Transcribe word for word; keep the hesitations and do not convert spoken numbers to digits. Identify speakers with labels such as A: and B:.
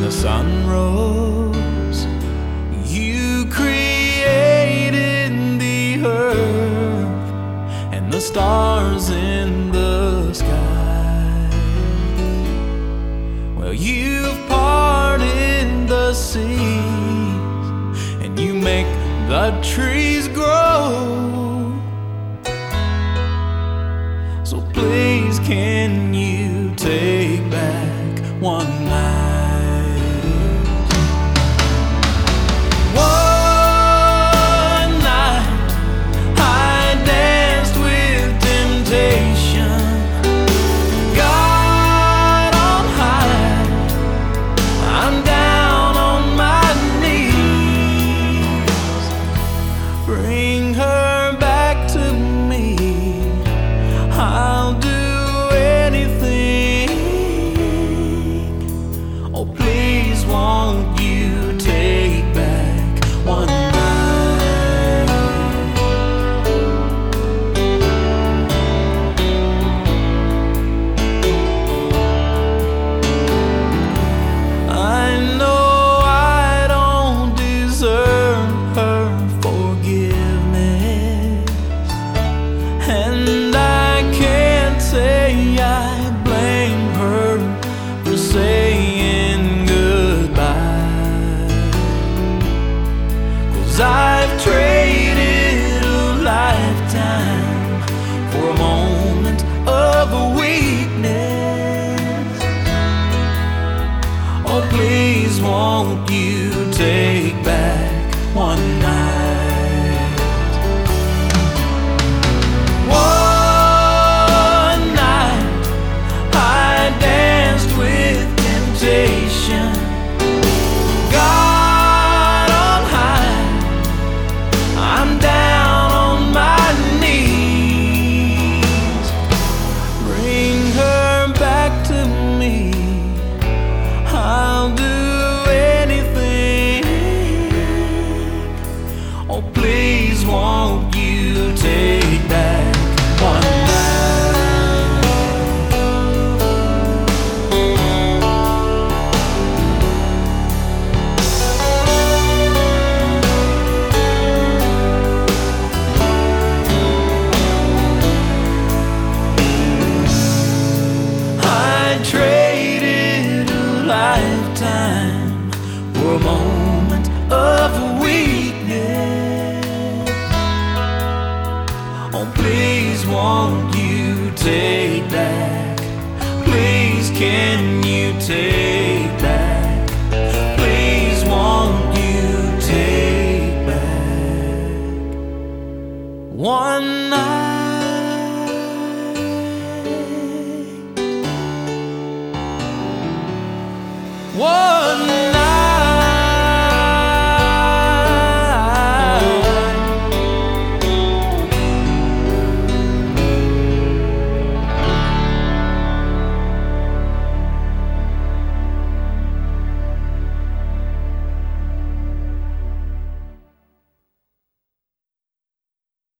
A: the sun rose, you created the earth and the stars in the sky. Well, you've parted the seas and you make the trees grow. So please, can you take back one night? Bring her back to me. I'll do anything. Oh, please, won't you take back one night? I know I don't deserve her forgiveness, and I can't say I blame her for saying goodbye, 'cause I've traded a lifetime for a moment of weakness. Oh, please, won't you take back one night? God on high, I'm down on my knees. Bring her back to me. I'll do anything. Oh, please, won't you take back one night? Traded a lifetime for a moment of weakness. Oh, please, won't you take back? Please, can you take back? Please, won't you take back one night? Whoa!